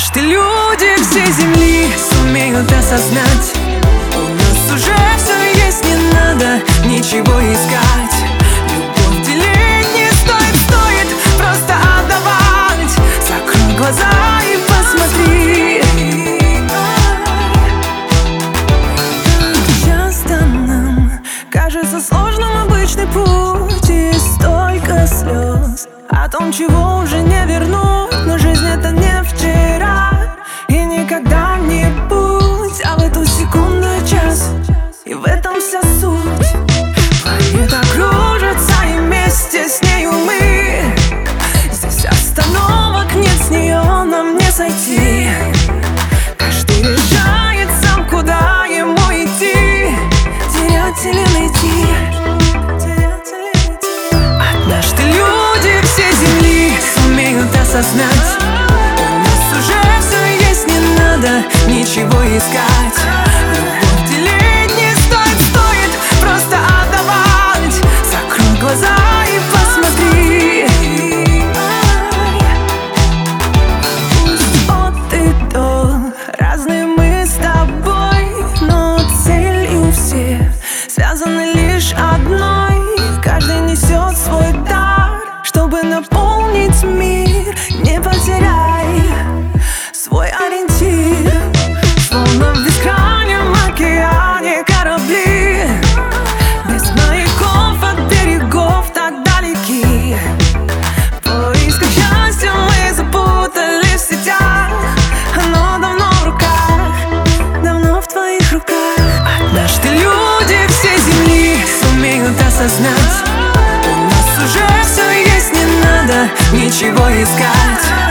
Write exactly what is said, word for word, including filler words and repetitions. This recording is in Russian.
Однажды люди всей земли сумеют осознать: у нас уже все есть, не надо ничего искать. Любовь делить не стоит, стоит просто отдавать. Закрой глаза и посмотри. Часто нам кажется сложным обычный путь, и столько слез о том, чего уже не вернуть. Но жизнь — это не вчера и никогда не будь, а в эту секунду и час, и в этом вся суть. Планета кружится, и вместе с нею мы. Здесь остановок нет, с нее нам не сойти. Каждый решает сам, куда ему идти, терять или найти. Однажды люди всей земли сумеют осознать: у нас уже все есть, не надо ничего искать. Любовь делить не стоит, стоит просто отдавать. Закрой глаза и посмотри. Пусть от и до разные мы с тобой, но цель у всех связаны лишь одной. Каждый несет свой дар, чтобы наполнить мир. Не потеряй свой ориентир. Словно в бескрайнем океане корабли, без маяков от берегов так далеки. В поисках счастья мы запутались в сетях. Оно давно в руках, давно в твоих руках. Однажды люди всей земли сумеют осознать: у нас уже все есть, не надо ничего искать.